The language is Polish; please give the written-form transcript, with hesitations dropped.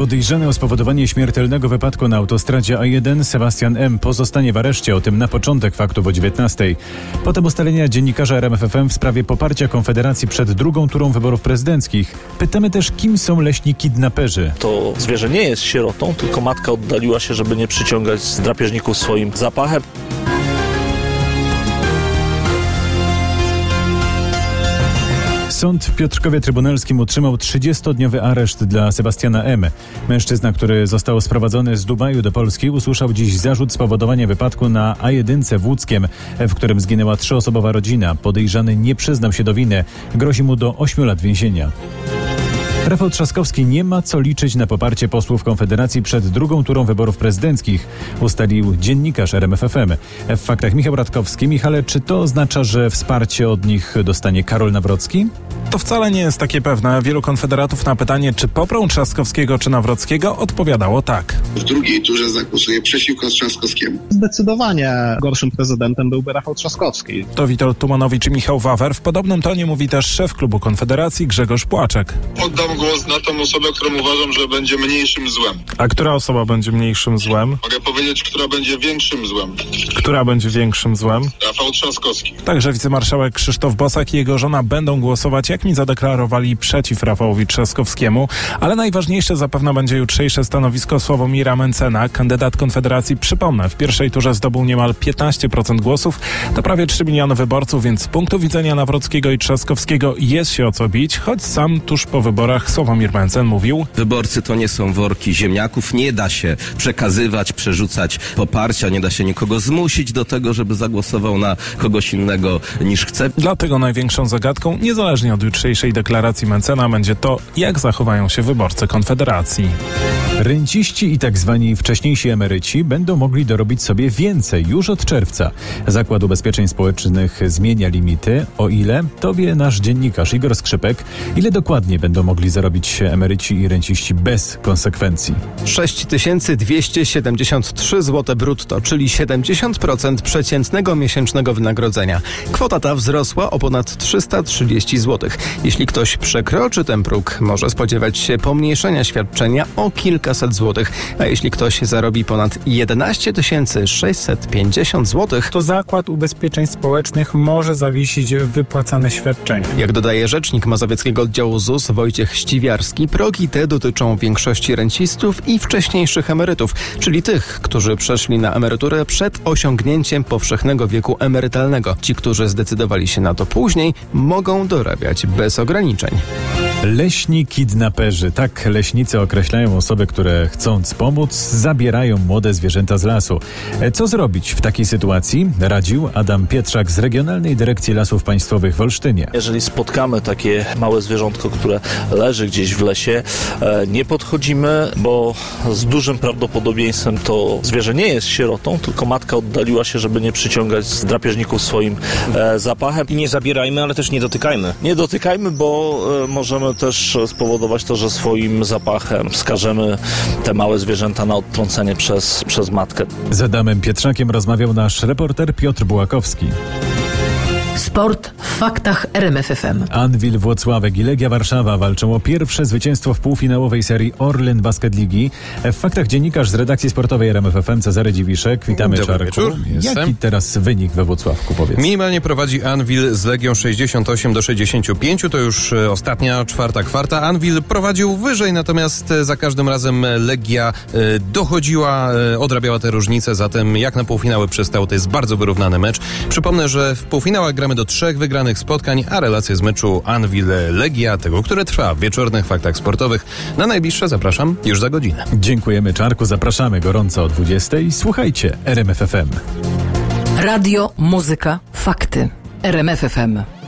Podejrzany o spowodowanie śmiertelnego wypadku na autostradzie A1 Sebastian M. pozostanie w areszcie, o tym na początek faktów o 19:00. Potem ustalenia dziennikarza RMFFM w sprawie poparcia Konfederacji przed drugą turą wyborów prezydenckich. Pytamy też, kim są leśni kidnaperzy. To zwierzę nie jest sierotą, tylko matka oddaliła się, żeby nie przyciągać drapieżników swoim zapachem. Sąd w Piotrkowie Trybunalskim utrzymał 30-dniowy areszt dla Sebastiana M. Mężczyzna, który został sprowadzony z Dubaju do Polski, usłyszał dziś zarzut spowodowania wypadku na A1 w Łódzkiem, w którym zginęła 3-osobowa rodzina. Podejrzany nie przyznał się do winy. Grozi mu do 8 lat więzienia. Rafał Trzaskowski nie ma co liczyć na poparcie posłów Konfederacji przed drugą turą wyborów prezydenckich, ustalił dziennikarz RMFFM. W faktach Michał Radkowski. Michale, czy to oznacza, że wsparcie od nich dostanie Karol Nawrocki? To wcale nie jest takie pewne. Wielu konfederatów na pytanie, czy poprą Trzaskowskiego czy Nawrockiego, odpowiadało tak. W drugiej turze zagłosuje przeciwko Trzaskowskiemu. Zdecydowanie gorszym prezydentem byłby Rafał Trzaskowski. To Witold Tumanowicz i Michał Wawer. W podobnym tonie mówi też szef klubu Konfederacji Grzegorz Płaczek. Oddam głos na tą osobę, którą uważam, że będzie mniejszym złem. A która osoba będzie mniejszym złem? Mogę powiedzieć, która będzie większym złem. Która będzie większym złem? Rafał Trzaskowski. Także wicemarszałek Krzysztof Bosak i jego żona będą głosować, jak mi zadeklarowali, przeciw Rafałowi Trzaskowskiemu. Ale najważniejsze zapewne będzie jutrzejsze stanowisko Sławomira Mencena. Kandydat Konfederacji, przypomnę, w pierwszej turze zdobył niemal 15% głosów. To prawie 3 miliony wyborców, więc z punktu widzenia Nawrockiego i Trzaskowskiego jest się o co bić, choć sam tuż po wyborach Sławomir Mencen mówił: wyborcy to nie są worki ziemniaków, nie da się przekazywać, przerzucać poparcia, nie da się nikogo zmusić do tego, żeby zagłosował na kogoś innego niż chce. Dlatego największą zagadką, niezależnie od jutrzejszej deklaracji Mencena, będzie to, jak zachowają się wyborcy Konfederacji. Renciści i tak zwani wcześniejsi emeryci będą mogli dorobić sobie więcej już od czerwca. Zakład Ubezpieczeń Społecznych zmienia limity. O ile, to wie nasz dziennikarz Igor Skrzypek. Ile dokładnie będą mogli zarobić emeryci i renciści bez konsekwencji? 6273 zł brutto, czyli 70% przeciętnego miesięcznego wynagrodzenia. Kwota ta wzrosła o ponad 330 zł. Jeśli ktoś przekroczy ten próg, może spodziewać się pomniejszenia świadczenia o kilkaset złotych, a jeśli ktoś zarobi ponad 11 650 zł, to Zakład Ubezpieczeń Społecznych może zawiesić wypłacane świadczenia. Jak dodaje rzecznik mazowieckiego oddziału ZUS Wojciech Ściwiarski, progi te dotyczą większości rencistów i wcześniejszych emerytów, czyli tych, którzy przeszli na emeryturę przed osiągnięciem powszechnego wieku emerytalnego. Ci, którzy zdecydowali się na to później, mogą dorabiać bez ograniczeń. Leśni kidnaperzy. Tak leśnicy określają osoby, które chcąc pomóc, zabierają młode zwierzęta z lasu. Co zrobić w takiej sytuacji? Radził Adam Pietrzak z Regionalnej Dyrekcji Lasów Państwowych w Olsztynie. Jeżeli spotkamy takie małe zwierzątko, które leży gdzieś w lesie, nie podchodzimy, bo z dużym prawdopodobieństwem to zwierzę nie jest sierotą, tylko matka oddaliła się, żeby nie przyciągać drapieżników swoim zapachem. I nie zabierajmy, ale też nie dotykajmy. Nie dotykajmy, bo możemy też spowodować to, że swoim zapachem skażemy te małe zwierzęta na odtrącenie przez matkę. Z Adamem Pietrzakiem rozmawiał nasz reporter Piotr Bułakowski. Sport w faktach RMFFM. Anwil Włocławek i Legia Warszawa walczą o pierwsze zwycięstwo w półfinałowej serii Orlen Basket Ligi. W faktach dziennikarz z redakcji sportowej RMFFM Cezary Dziwiszek. Witamy, Czarku. Jaki teraz wynik we Włocławku, powiedz? Minimalnie prowadzi Anwil z Legią 68-65. To już ostatnia, czwarta kwarta. Anwil prowadził wyżej, natomiast za każdym razem Legia dochodziła, odrabiała te różnice, zatem jak na półfinały przystał, to jest bardzo wyrównany mecz. Przypomnę, że w półfinałach gramy do 3 wygranych spotkań, a relacje z meczu Anwil-Legia, tego, które trwa w wieczornych faktach sportowych, na najbliższe zapraszam już za godzinę. Dziękujemy, Czarku, zapraszamy gorąco o 20:00. Słuchajcie RMFFM. Radio, muzyka, fakty. RMFFM.